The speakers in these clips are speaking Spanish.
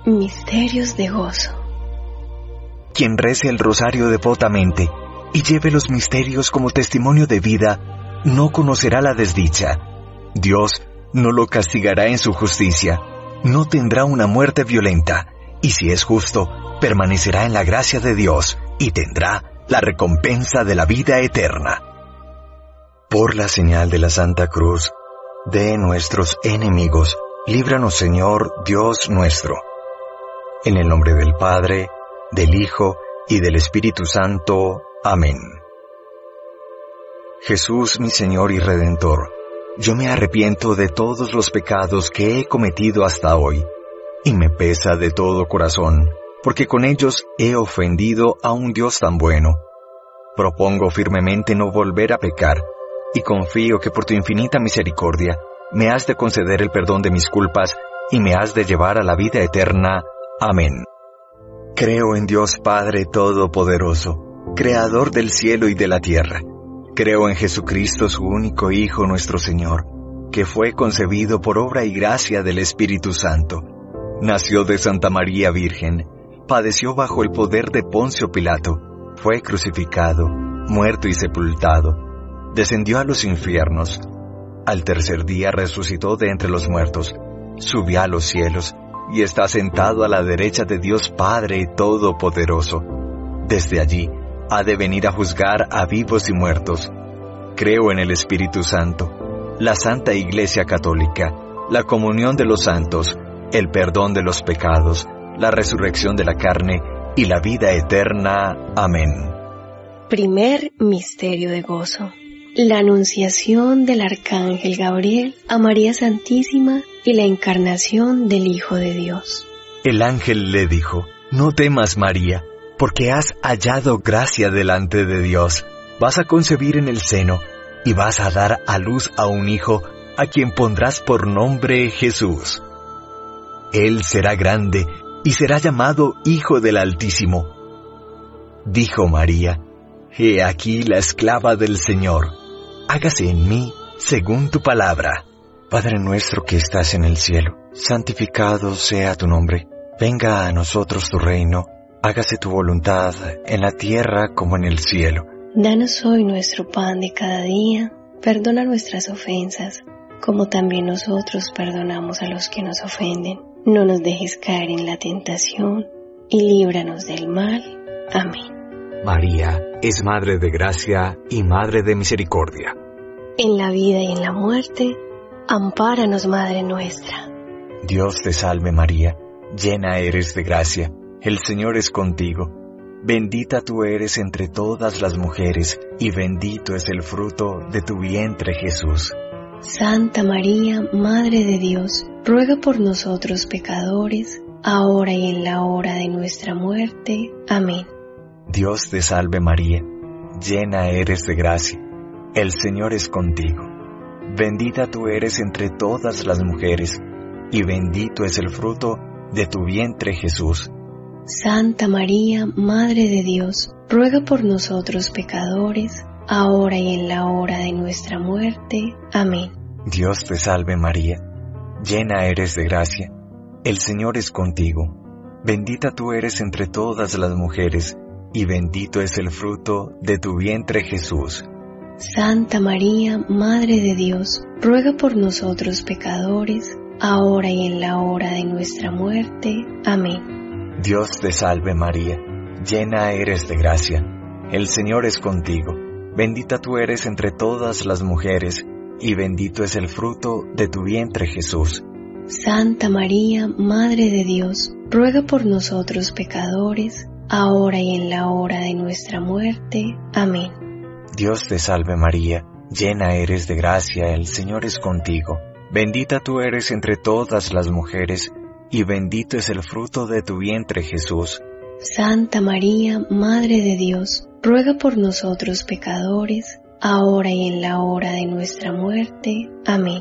Misterios de gozo. Quien rece el rosario devotamente y lleve los misterios como testimonio de vida, no conocerá la desdicha. Dios no lo castigará en su justicia, no tendrá una muerte violenta, y si es justo, permanecerá en la gracia de Dios y tendrá la recompensa de la vida eterna. Por la señal de la Santa Cruz, de nuestros enemigos, líbranos, Señor Dios nuestro. En el nombre del Padre, del Hijo y del Espíritu Santo. Amén. Jesús, mi Señor y Redentor, yo me arrepiento de todos los pecados que he cometido hasta hoy, y me pesa de todo corazón, porque con ellos he ofendido a un Dios tan bueno. Propongo firmemente no volver a pecar, y confío que por tu infinita misericordia me has de conceder el perdón de mis culpas y me has de llevar a la vida eterna. Amén. Creo en Dios Padre Todopoderoso, Creador del cielo y de la tierra. Creo en Jesucristo, su único Hijo, nuestro Señor, que fue concebido por obra y gracia del Espíritu Santo. Nació de Santa María Virgen, padeció bajo el poder de Poncio Pilato, fue crucificado, muerto y sepultado, descendió a los infiernos. Al tercer día resucitó de entre los muertos, subió a los cielos, y está sentado a la derecha de Dios Padre Todopoderoso. Desde allí ha de venir a juzgar a vivos y muertos. Creo en el Espíritu Santo, la Santa Iglesia Católica, la comunión de los santos, el perdón de los pecados, la resurrección de la carne y la vida eterna. Amén. Primer misterio de gozo. La anunciación del Arcángel Gabriel a María Santísima y la encarnación del Hijo de Dios. El ángel le dijo: No temas, María, porque has hallado gracia delante de Dios. Vas a concebir en el seno y vas a dar a luz a un hijo, a quien pondrás por nombre Jesús. Él será grande y será llamado Hijo del Altísimo. Dijo María: He aquí la esclava del Señor. Hágase en mí según tu palabra. Padre nuestro que estás en el cielo, santificado sea tu nombre. Venga a nosotros tu reino. Hágase tu voluntad en la tierra como en el cielo. Danos hoy nuestro pan de cada día. Perdona nuestras ofensas, como también nosotros perdonamos a los que nos ofenden. No nos dejes caer en la tentación y líbranos del mal. Amén. María es Madre de Gracia y Madre de Misericordia. En la vida y en la muerte, ampáranos, Madre nuestra. Dios te salve María, llena eres de gracia, el Señor es contigo. Bendita tú eres entre todas las mujeres, y bendito es el fruto de tu vientre Jesús. Santa María, Madre de Dios, ruega por nosotros pecadores, ahora y en la hora de nuestra muerte. Amén. Dios te salve María, llena eres de gracia, el Señor es contigo. Bendita tú eres entre todas las mujeres, y bendito es el fruto de tu vientre Jesús. Santa María, Madre de Dios, ruega por nosotros pecadores, ahora y en la hora de nuestra muerte. Amén. Dios te salve María, llena eres de gracia, el Señor es contigo. Bendita tú eres entre todas las mujeres, y bendito es el fruto de tu vientre Jesús. Santa María, Madre de Dios, ruega por nosotros pecadores, ahora y en la hora de nuestra muerte. Amén. Dios te salve María, llena eres de gracia, el Señor es contigo. Bendita tú eres entre todas las mujeres, y bendito es el fruto de tu vientre Jesús. Santa María, Madre de Dios, ruega por nosotros pecadores, ahora y en la hora de nuestra muerte. Amén. Dios te salve María, llena eres de gracia, el Señor es contigo. Bendita tú eres entre todas las mujeres, y bendito es el fruto de tu vientre Jesús. Santa María, Madre de Dios, ruega por nosotros pecadores, ahora y en la hora de nuestra muerte. Amén.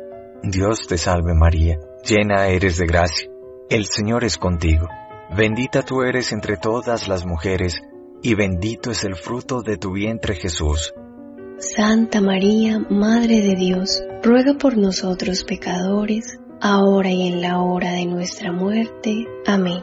Dios te salve María, llena eres de gracia, el Señor es contigo. Bendita tú eres entre todas las mujeres, y bendito es el fruto de tu vientre Jesús. Santa María, Madre de Dios, ruega por nosotros pecadores, ahora y en la hora de nuestra muerte. Amén.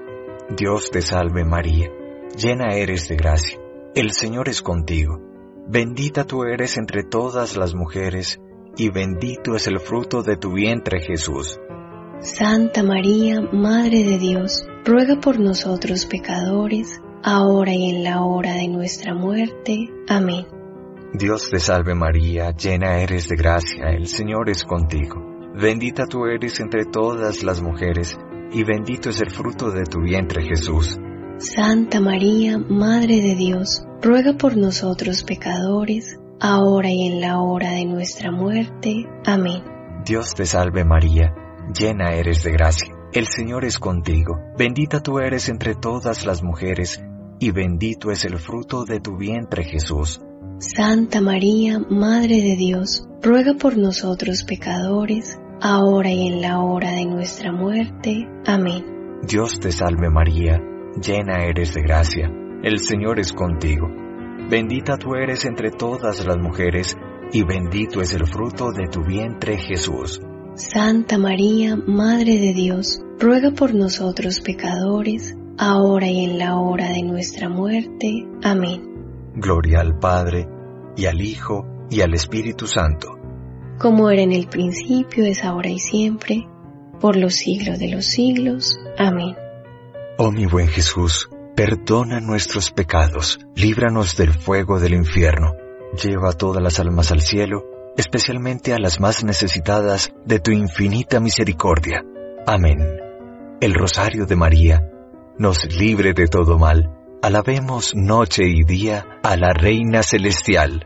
Dios te salve María, llena eres de gracia, el Señor es contigo. Bendita tú eres entre todas las mujeres, y bendito es el fruto de tu vientre Jesús. Santa María, Madre de Dios, ruega por nosotros pecadores, ahora y en la hora de nuestra muerte. Amén. Dios te salve María, llena eres de gracia, el Señor es contigo. Bendita tú eres entre todas las mujeres, y bendito es el fruto de tu vientre Jesús. Santa María, Madre de Dios, ruega por nosotros pecadores, ahora y en la hora de nuestra muerte. Amén. Dios te salve María, llena eres de gracia, el Señor es contigo. Bendita tú eres entre todas las mujeres, y bendito es el fruto de tu vientre Jesús. Santa María, Madre de Dios, ruega por nosotros pecadores, ahora y en la hora de nuestra muerte. Amén. Dios te salve María, llena eres de gracia, el Señor es contigo. Bendita tú eres entre todas las mujeres, y bendito es el fruto de tu vientre Jesús. Santa María, Madre de Dios, ruega por nosotros pecadores, ahora y en la hora de nuestra muerte. Amén. Gloria al Padre, y al Hijo, y al Espíritu Santo. Como era en el principio, es ahora y siempre, por los siglos de los siglos. Amén. Oh mi buen Jesús, perdona nuestros pecados, líbranos del fuego del infierno, lleva a todas las almas al cielo, especialmente a las más necesitadas de tu infinita misericordia. Amén. El Rosario de María nos libre de todo mal. Alabemos noche y día a la Reina Celestial.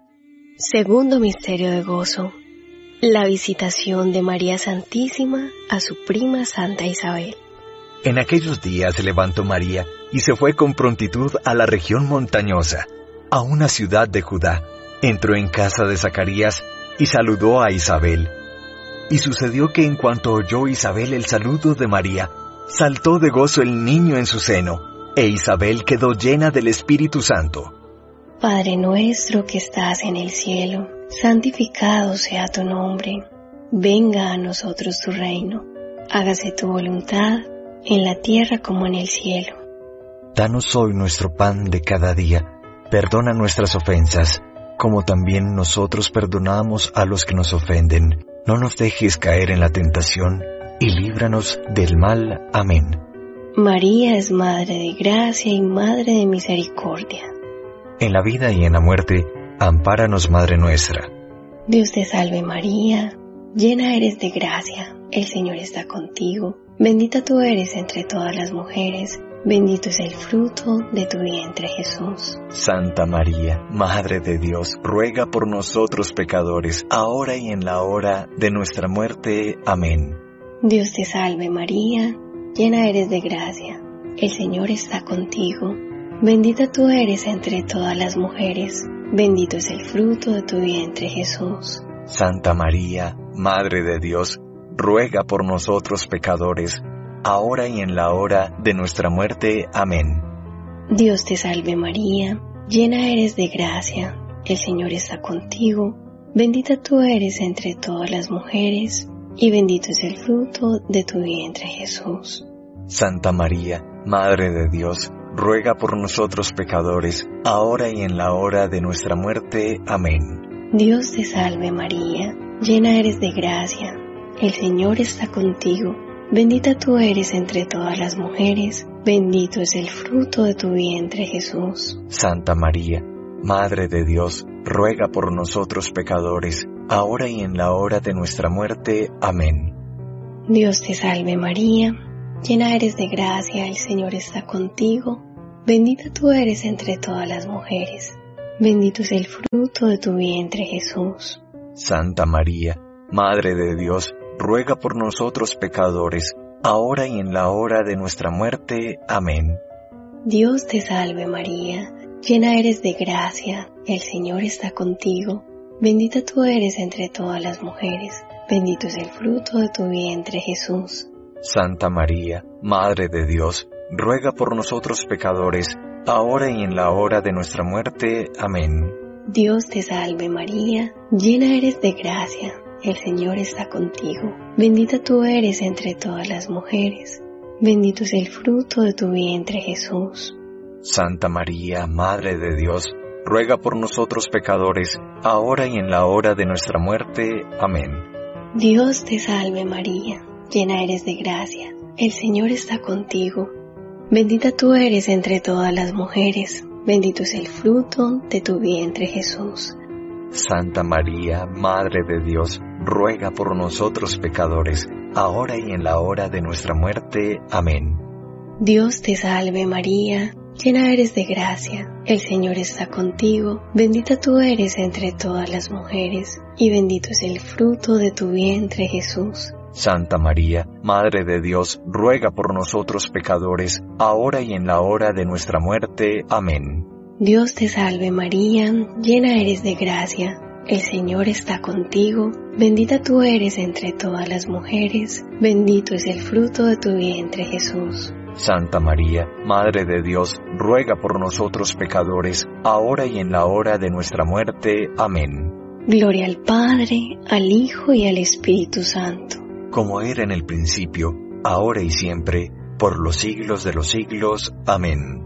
Segundo misterio de gozo: la visitación de María Santísima a su prima Santa Isabel. En aquellos días se levantó María y se fue con prontitud a la región montañosa, a una ciudad de Judá. Entró en casa de Zacarías y saludó a Isabel. Y sucedió que en cuanto oyó Isabel el saludo de María, saltó de gozo el niño en su seno, e Isabel quedó llena del Espíritu Santo. Padre nuestro que estás en el cielo, santificado sea tu nombre. Venga a nosotros tu reino. Hágase tu voluntad, en la tierra como en el cielo. Danos hoy nuestro pan de cada día. Perdona nuestras ofensas, como también nosotros perdonamos a los que nos ofenden. No nos dejes caer en la tentación, y líbranos del mal. Amén. María es Madre de Gracia y Madre de Misericordia. En la vida y en la muerte, ampáranos, Madre nuestra. Dios te salve María, llena eres de gracia, el Señor está contigo. Bendita tú eres entre todas las mujeres, bendito es el fruto de tu vientre Jesús. Santa María, Madre de Dios, ruega por nosotros pecadores, ahora y en la hora de nuestra muerte. Amén. Dios te salve María, llena eres de gracia, el Señor está contigo. Bendita tú eres entre todas las mujeres, bendito es el fruto de tu vientre Jesús. Santa María, Madre de Dios, ruega por nosotros pecadores, ahora y en la hora de nuestra muerte. Amén. Dios te salve María, llena eres de gracia, el Señor está contigo. Bendita tú eres entre todas las mujeres, y bendito es el fruto de tu vientre Jesús. Santa María, Madre de Dios, ruega por nosotros pecadores, ahora y en la hora de nuestra muerte. Amén. Dios te salve María, llena eres de gracia, el Señor está contigo. Bendita tú eres entre todas las mujeres, bendito es el fruto de tu vientre Jesús. Santa María, Madre de Dios, ruega por nosotros pecadores, ahora y en la hora de nuestra muerte. Amén. Dios te salve María, llena eres de gracia, el Señor está contigo. Bendita tú eres entre todas las mujeres, bendito es el fruto de tu vientre Jesús. Santa María, Madre de Dios, ruega por nosotros pecadores, ahora y en la hora de nuestra muerte. Amén. Dios te salve María, llena eres de gracia, el Señor está contigo. Bendita tú eres entre todas las mujeres, bendito es el fruto de tu vientre Jesús. Santa María, Madre de Dios, ruega por nosotros pecadores, ahora y en la hora de nuestra muerte. Amén. Dios te salve María, llena eres de gracia, el Señor está contigo. Bendita tú eres entre todas las mujeres. Bendito es el fruto de tu vientre, Jesús. Santa María, Madre de Dios, ruega por nosotros pecadores, ahora y en la hora de nuestra muerte. Amén. Dios te salve María, llena eres de gracia, el Señor está contigo. Bendita tú eres entre todas las mujeres, bendito es el fruto de tu vientre, Jesús. Santa María, Madre de Dios, ruega por nosotros pecadores, ahora y en la hora de nuestra muerte. Amén. Dios te salve María, llena eres de gracia, el Señor está contigo, bendita tú eres entre todas las mujeres, y bendito es el fruto de tu vientre, Jesús. Santa María, Madre de Dios, ruega por nosotros pecadores, ahora y en la hora de nuestra muerte. Amén. Dios te salve María, llena eres de gracia, el Señor está contigo, bendita tú eres entre todas las mujeres, bendito es el fruto de tu vientre, Jesús. Santa María, Madre de Dios, ruega por nosotros pecadores, ahora y en la hora de nuestra muerte. Amén. Gloria al Padre, al Hijo y al Espíritu Santo. Como era en el principio, ahora y siempre, por los siglos de los siglos. Amén.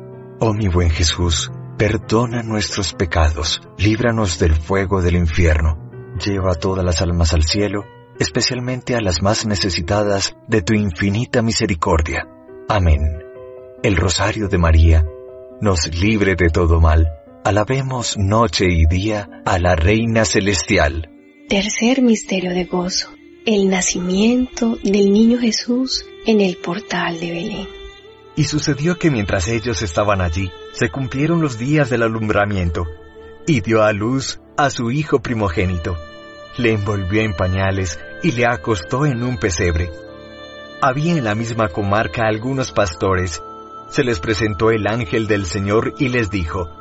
Oh mi buen Jesús, perdona nuestros pecados, líbranos del fuego del infierno, lleva a todas las almas al cielo, especialmente a las más necesitadas de tu infinita misericordia. Amén. El Rosario de María nos libre de todo mal. Alabemos noche y día a la Reina Celestial. Tercer misterio de gozo: el nacimiento del niño Jesús en el portal de Belén. Y sucedió que mientras ellos estaban allí, se cumplieron los días del alumbramiento, y dio a luz a su hijo primogénito. Le envolvió en pañales y le acostó en un pesebre. Había en la misma comarca algunos pastores. Se les presentó el ángel del Señor y les dijo: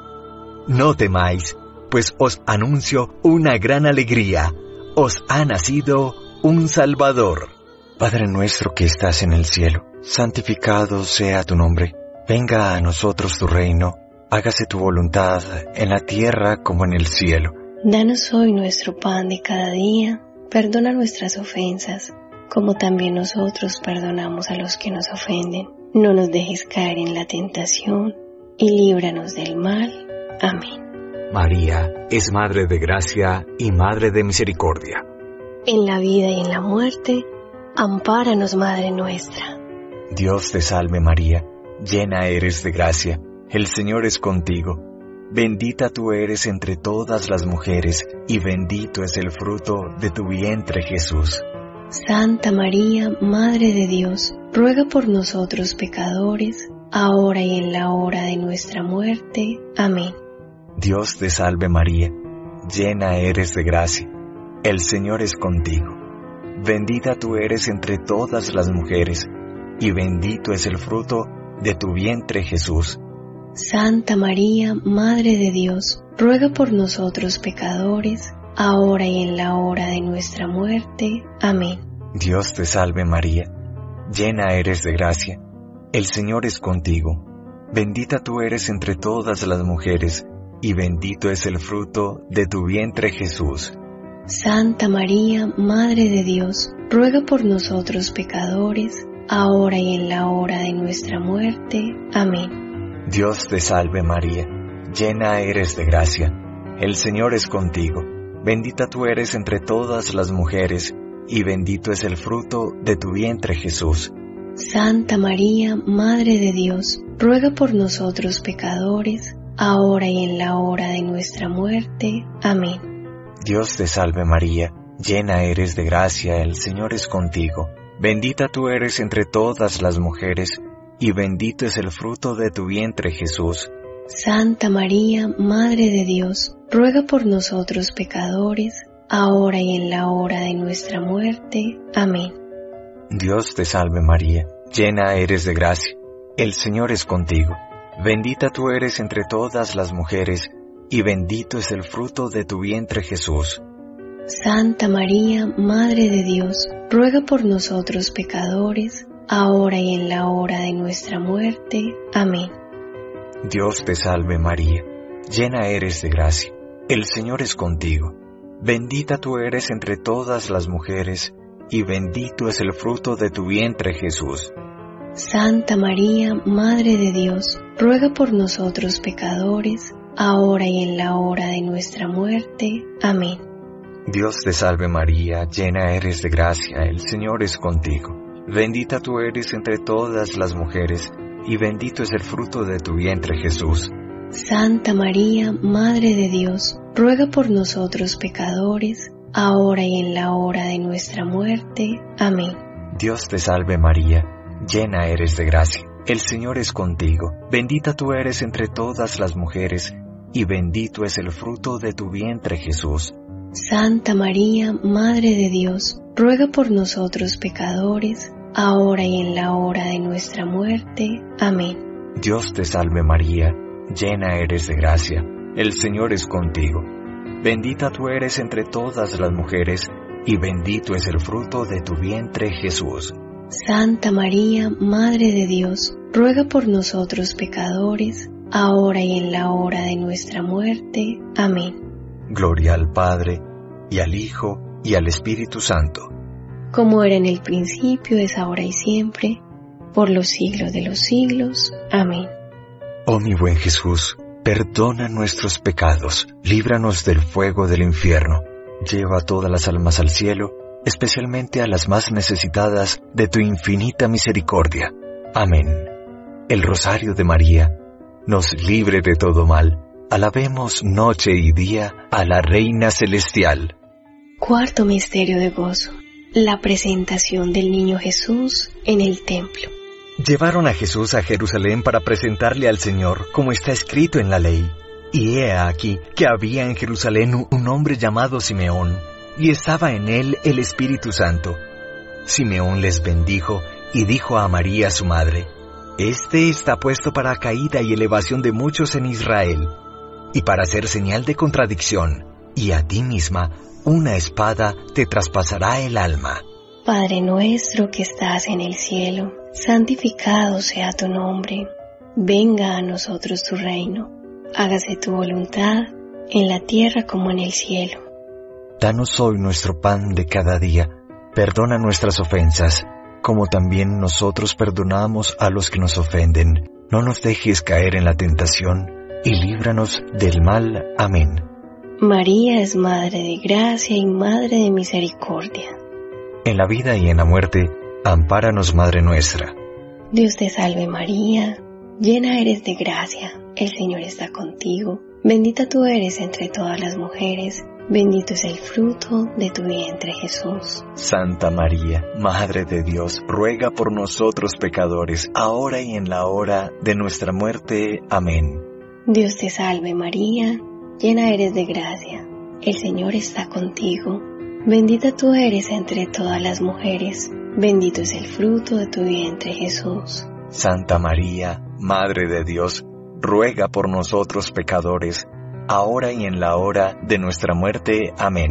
No temáis, pues os anuncio una gran alegría. Os ha nacido un Salvador. Padre nuestro que estás en el cielo, santificado sea tu nombre. Venga a nosotros tu reino. Hágase tu voluntad en la tierra como en el cielo. Danos hoy nuestro pan de cada día. Perdona nuestras ofensas, como también nosotros perdonamos a los que nos ofenden. No nos dejes caer en la tentación, y líbranos del mal. Amén. María es Madre de Gracia y Madre de Misericordia. En la vida y en la muerte, ampáranos, Madre nuestra. Dios te salve María, llena eres de gracia, el Señor es contigo. Bendita tú eres entre todas las mujeres, y bendito es el fruto de tu vientre, Jesús. Santa María, Madre de Dios, ruega por nosotros pecadores, ahora y en la hora de nuestra muerte. Amén. Dios te salve María, llena eres de gracia, el Señor es contigo. Bendita tú eres entre todas las mujeres, y bendito es el fruto de tu vientre, Jesús. Santa María, Madre de Dios, ruega por nosotros pecadores, ahora y en la hora de nuestra muerte. Amén. Dios te salve María, llena eres de gracia, el Señor es contigo. Bendita tú eres entre todas las mujeres, y bendito es el fruto de tu vientre, Jesús. Santa María, Madre de Dios, ruega por nosotros pecadores, ahora y en la hora de nuestra muerte. Amén. Dios te salve María, llena eres de gracia, el Señor es contigo. Bendita tú eres entre todas las mujeres, y bendito es el fruto de tu vientre, Jesús. Santa María, Madre de Dios, ruega por nosotros pecadores, ahora y en la hora de nuestra muerte. Amén. Dios te salve María, llena eres de gracia, el Señor es contigo. Bendita tú eres entre todas las mujeres, y bendito es el fruto de tu vientre, Jesús. Santa María, Madre de Dios, ruega por nosotros pecadores, ahora y en la hora de nuestra muerte. Amén. Dios te salve María, llena eres de gracia, el Señor es contigo. Bendita tú eres entre todas las mujeres, y bendito es el fruto de tu vientre, Jesús. Santa María, Madre de Dios, ruega por nosotros pecadores, ahora y en la hora de nuestra muerte. Amén. Dios te salve María, llena eres de gracia, el Señor es contigo. bendita tú eres entre todas las mujeres, y bendito es el fruto de tu vientre, Jesús. Santa María, Madre de Dios, ruega por nosotros pecadores, ahora y en la hora de nuestra muerte. Amén. Dios te salve María, llena eres de gracia, el Señor es contigo. Bendita tú eres entre todas las mujeres, y bendito es el fruto de tu vientre, Jesús. Santa María, Madre de Dios, ruega por nosotros pecadores, ahora y en la hora de nuestra muerte. Amén. Dios te salve María, llena eres de gracia, el Señor es contigo. Bendita tú eres entre todas las mujeres, y bendito es el fruto de tu vientre, Jesús. Santa María, Madre de Dios, ruega por nosotros pecadores, ahora y en la hora de nuestra muerte. Amén. Dios te salve María, llena eres de gracia, el Señor es contigo. Bendita tú eres entre todas las mujeres, y bendito es el fruto de tu vientre, Jesús. Santa María, Madre de Dios, ruega por nosotros pecadores, ahora y en la hora de nuestra muerte. Amén. Gloria al Padre, y al Hijo, y al Espíritu Santo. Como era en el principio, es ahora y siempre, por los siglos de los siglos. Amén. Oh mi buen Jesús, perdona nuestros pecados, líbranos del fuego del infierno, lleva todas las almas al cielo, especialmente a las más necesitadas de tu infinita misericordia. Amén. El Rosario de María nos libre de todo mal. Alabemos noche y día a la Reina Celestial. Cuarto misterio de gozo: la presentación del niño Jesús en el templo. Llevaron a Jesús a Jerusalén para presentarle al Señor, como está escrito en la ley. Y he aquí que había en Jerusalén un hombre llamado Simeón, y estaba en él el Espíritu Santo. Simeón les bendijo y dijo a María su madre: Este está puesto para caída y elevación de muchos en Israel, y para ser señal de contradicción, y a ti misma una espada te traspasará el alma. Padre nuestro que estás en el cielo, santificado sea tu nombre. Venga a nosotros tu reino. Hágase tu voluntad, en la tierra como en el cielo. Danos hoy nuestro pan de cada día. Perdona nuestras ofensas, como también nosotros perdonamos a los que nos ofenden. No nos dejes caer en la tentación, y líbranos del mal. Amén. María es Madre de Gracia y Madre de Misericordia. En la vida y en la muerte, ampáranos, Madre nuestra. Dios te salve María, llena eres de gracia, el Señor está contigo. Bendita tú eres entre todas las mujeres, bendito es el fruto de tu vientre, Jesús. Santa María, Madre de Dios, ruega por nosotros pecadores, ahora y en la hora de nuestra muerte. Amén. Dios te salve María, llena eres de gracia, el Señor está contigo. Bendita tú eres entre todas las mujeres, bendito es el fruto de tu vientre, Jesús. Santa María, Madre de Dios, ruega por nosotros pecadores, ahora y en la hora de nuestra muerte. Amén.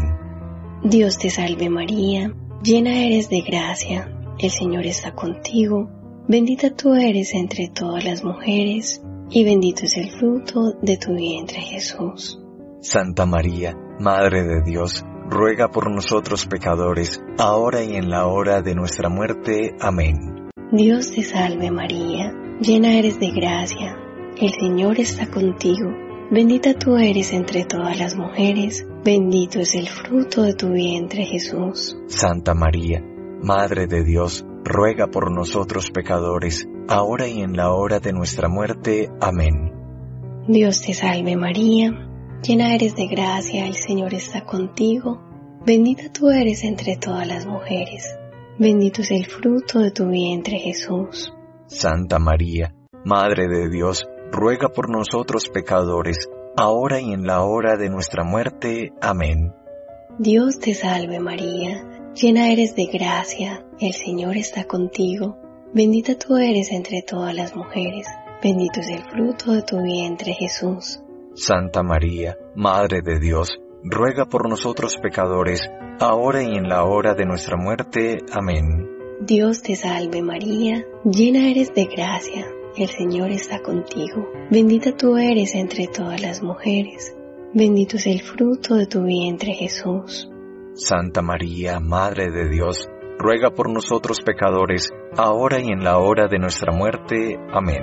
Dios te salve María, llena eres de gracia, el Señor está contigo. Bendita tú eres entre todas las mujeres, y bendito es el fruto de tu vientre, Jesús. Santa María, Madre de Dios, ruega por nosotros pecadores, ahora y en la hora de nuestra muerte. Amén. Dios te salve María, llena eres de gracia, el Señor está contigo. Bendita tú eres entre todas las mujeres, bendito es el fruto de tu vientre, Jesús. Santa María, Madre de Dios, ruega por nosotros pecadores, ahora y en la hora de nuestra muerte. Amén. Dios te salve María, llena eres de gracia, el Señor está contigo. Bendita tú eres entre todas las mujeres, bendito es el fruto de tu vientre, Jesús. Santa María, Madre de Dios, ruega por nosotros pecadores, ahora y en la hora de nuestra muerte. Amén. Dios te salve María, llena eres de gracia, el Señor está contigo. Bendita tú eres entre todas las mujeres, bendito es el fruto de tu vientre, Jesús. Santa María, Madre de Dios, ruega por nosotros pecadores, ahora y en la hora de nuestra muerte. Amén. Dios te salve María, llena eres de gracia, el Señor está contigo. Bendita tú eres entre todas las mujeres, bendito es el fruto de tu vientre Jesús. Santa María, Madre de Dios, ruega por nosotros pecadores, ahora y en la hora de nuestra muerte. Amén.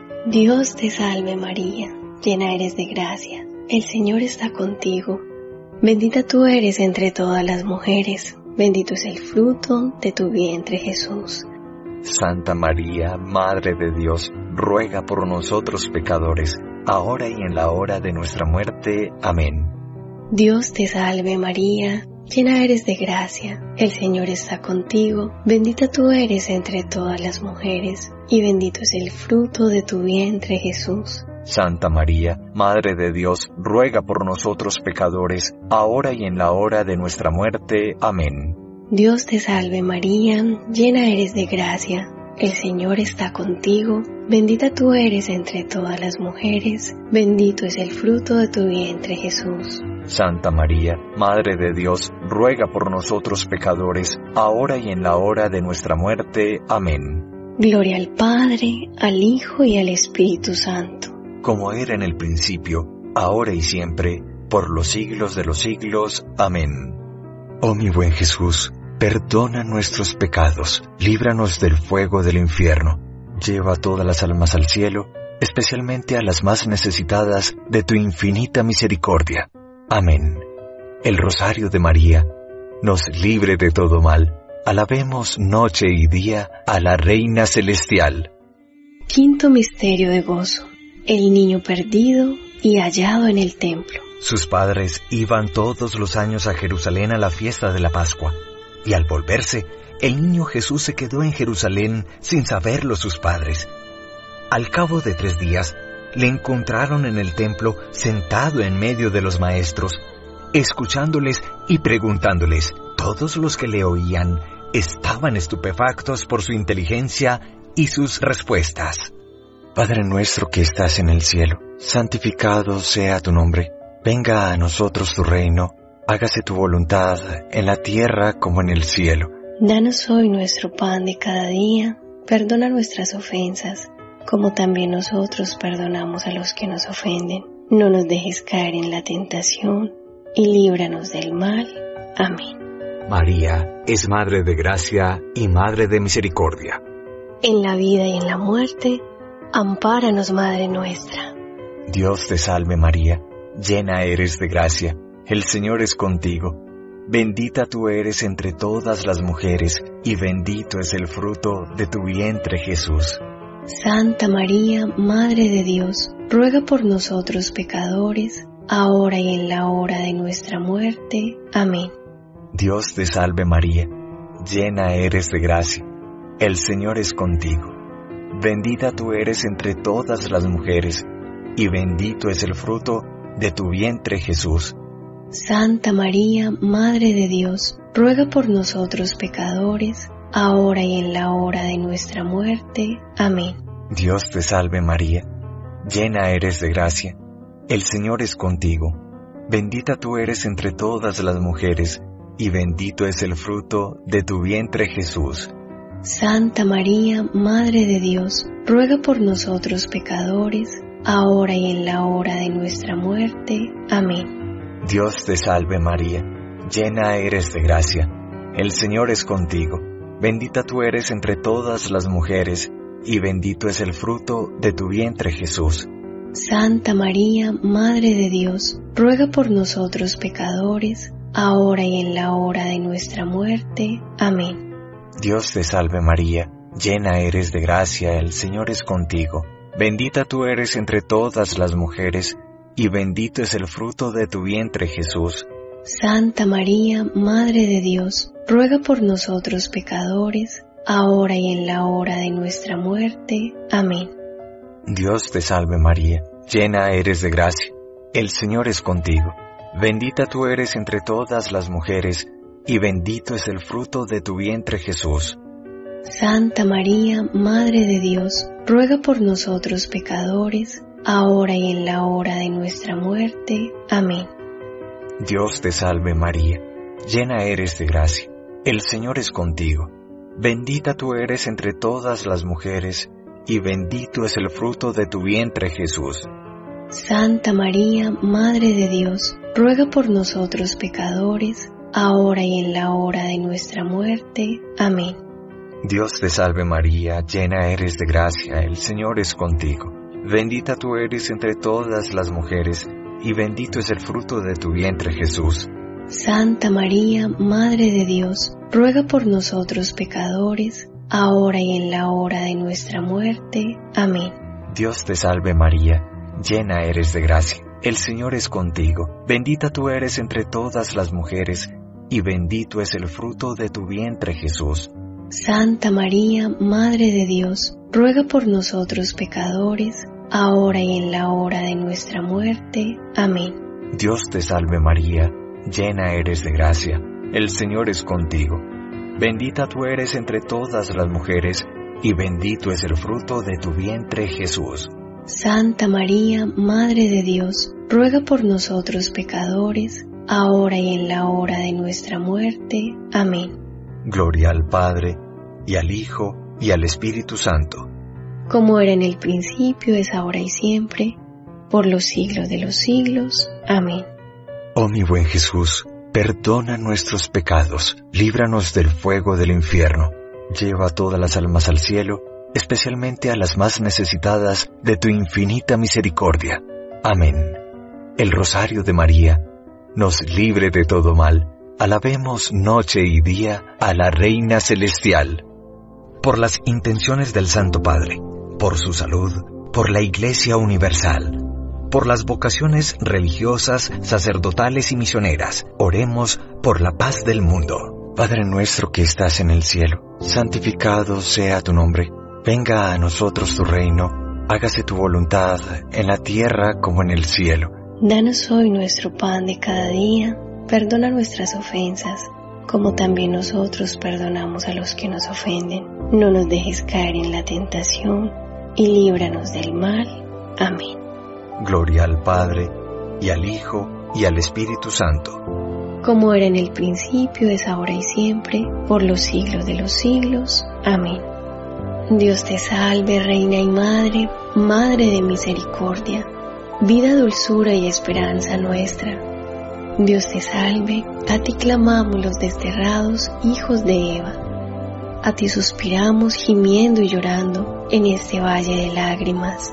Dios te salve María, llena eres de gracia, el Señor está contigo. Bendita tú eres entre todas las mujeres, bendito es el fruto de tu vientre Jesús. Santa María, Madre de Dios, ruega por nosotros pecadores, ahora y en la hora de nuestra muerte. Amén. Dios te salve María, llena eres de gracia, el Señor está contigo, bendita tú eres entre todas las mujeres, y bendito es el fruto de tu vientre Jesús. Santa María, Madre de Dios, ruega por nosotros pecadores, ahora y en la hora de nuestra muerte. Amén. Dios te salve María, llena eres de gracia, el Señor está contigo, bendita tú eres entre todas las mujeres, bendito es el fruto de tu vientre Jesús. Santa María, Madre de Dios, ruega por nosotros pecadores, ahora y en la hora de nuestra muerte. Amén. Gloria al Padre, al Hijo y al Espíritu Santo. Como era en el principio, ahora y siempre, por los siglos de los siglos. Amén. Oh mi buen Jesús, perdona nuestros pecados, líbranos del fuego del infierno, lleva todas las almas al cielo, especialmente a las más necesitadas de tu infinita misericordia. Amén. El Rosario de María nos libre de todo mal. Alabemos noche y día a la Reina Celestial. Quinto misterio de gozo. El niño perdido y hallado en el templo. Sus padres iban todos los años a Jerusalén a la fiesta de la Pascua, y al volverse, el niño Jesús se quedó en Jerusalén sin saberlo sus padres. Al cabo de 3 días, le encontraron en el templo sentado en medio de los maestros, escuchándoles y preguntándoles. Todos los que le oían estaban estupefactos por su inteligencia y sus respuestas. Padre nuestro que estás en el cielo, santificado sea tu nombre. Venga a nosotros tu reino, hágase tu voluntad en la tierra como en el cielo. Danos hoy nuestro pan de cada día, perdona nuestras ofensas, como también nosotros perdonamos a los que nos ofenden. No nos dejes caer en la tentación, y líbranos del mal. Amén. María es Madre de Gracia y Madre de Misericordia. En la vida y en la muerte, ampáranos, Madre nuestra. Dios te salve María, llena eres de gracia, el Señor es contigo. Bendita tú eres entre todas las mujeres, y bendito es el fruto de tu vientre Jesús. Santa María, Madre de Dios, ruega por nosotros pecadores, ahora y en la hora de nuestra muerte. Amén. Dios te salve María, llena eres de gracia, el Señor es contigo. Bendita tú eres entre todas las mujeres, y bendito es el fruto de tu vientre Jesús. Santa María, Madre de Dios, ruega por nosotros pecadores, ahora y en la hora de nuestra muerte. Amén. Dios te salve María, llena eres de gracia, el Señor es contigo. Bendita tú eres entre todas las mujeres, y bendito es el fruto de tu vientre Jesús. Santa María, Madre de Dios, ruega por nosotros pecadores, ahora y en la hora de nuestra muerte. Amén. Dios te salve María, llena eres de gracia, el Señor es contigo. Bendita tú eres entre todas las mujeres, y bendito es el fruto de tu vientre Jesús. Santa María, Madre de Dios, ruega por nosotros pecadores, ahora y en la hora de nuestra muerte. Amén. Dios te salve María, llena eres de gracia, el Señor es contigo. Bendita tú eres entre todas las mujeres, y bendito es el fruto de tu vientre Jesús. Santa María, Madre de Dios, ruega por nosotros pecadores, ahora y en la hora de nuestra muerte. Amén. Dios te salve María, llena eres de gracia, el Señor es contigo. Bendita tú eres entre todas las mujeres, y bendito es el fruto de tu vientre Jesús. Santa María, Madre de Dios, ruega por nosotros pecadores, ahora y en la hora de nuestra muerte. Amén. Dios te salve María, llena eres de gracia, el Señor es contigo. Bendita tú eres entre todas las mujeres, y bendito es el fruto de tu vientre Jesús. Santa María, Madre de Dios, ruega por nosotros pecadores, ahora y en la hora de nuestra muerte. Amén. Dios te salve María, llena eres de gracia, el Señor es contigo. Bendita tú eres entre todas las mujeres, y bendito es el fruto de tu vientre Jesús. Santa María, Madre de Dios, ruega por nosotros pecadores, ahora y en la hora de nuestra muerte. Amén. Dios te salve María, llena eres de gracia, el Señor es contigo. Bendita tú eres entre todas las mujeres, y bendito es el fruto de tu vientre Jesús. Santa María, Madre de Dios, ruega por nosotros pecadores, ahora y en la hora de nuestra muerte. Amén. Dios te salve María, llena eres de gracia, el Señor es contigo. Bendita tú eres entre todas las mujeres, y bendito es el fruto de tu vientre Jesús. Santa María, Madre de Dios, ruega por nosotros pecadores, ahora y en la hora de nuestra muerte. Amén. Gloria al Padre, y al Hijo, y al Espíritu Santo. Como era en el principio, es ahora y siempre, por los siglos de los siglos. Amén. Oh mi buen Jesús, perdona nuestros pecados, líbranos del fuego del infierno, lleva todas las almas al cielo, especialmente a las más necesitadas de tu infinita misericordia. Amén. El Rosario de María nos libre de todo mal. Alabemos noche y día a la Reina Celestial. Por las intenciones del Santo Padre, por su salud, por la Iglesia Universal, por las vocaciones religiosas, sacerdotales y misioneras, oremos por la paz del mundo. Padre nuestro que estás en el cielo, santificado sea tu nombre. Venga a nosotros tu reino, hágase tu voluntad en la tierra como en el cielo. Danos hoy nuestro pan de cada día, perdona nuestras ofensas, como también nosotros perdonamos a los que nos ofenden. No nos dejes caer en la tentación, y líbranos del mal. Amén. Gloria al Padre, y al Hijo, y al Espíritu Santo. Como era en el principio, es ahora y siempre, por los siglos de los siglos. Amén. Dios te salve, Reina y Madre, Madre de misericordia, vida, dulzura y esperanza nuestra. Dios te salve, a ti clamamos los desterrados hijos de Eva. A ti suspiramos gimiendo y llorando en este valle de lágrimas.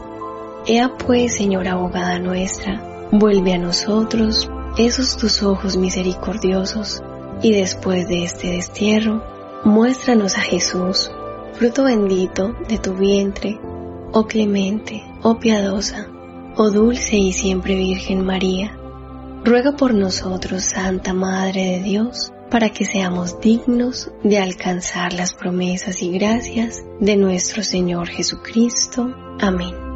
Ea pues, Señora abogada nuestra, vuelve a nosotros esos tus ojos misericordiosos, y después de este destierro, muéstranos a Jesús, fruto bendito de tu vientre, oh clemente, oh piadosa, oh dulce y siempre Virgen María. Ruega por nosotros, Santa Madre de Dios, para que seamos dignos de alcanzar las promesas y gracias de nuestro Señor Jesucristo. Amén.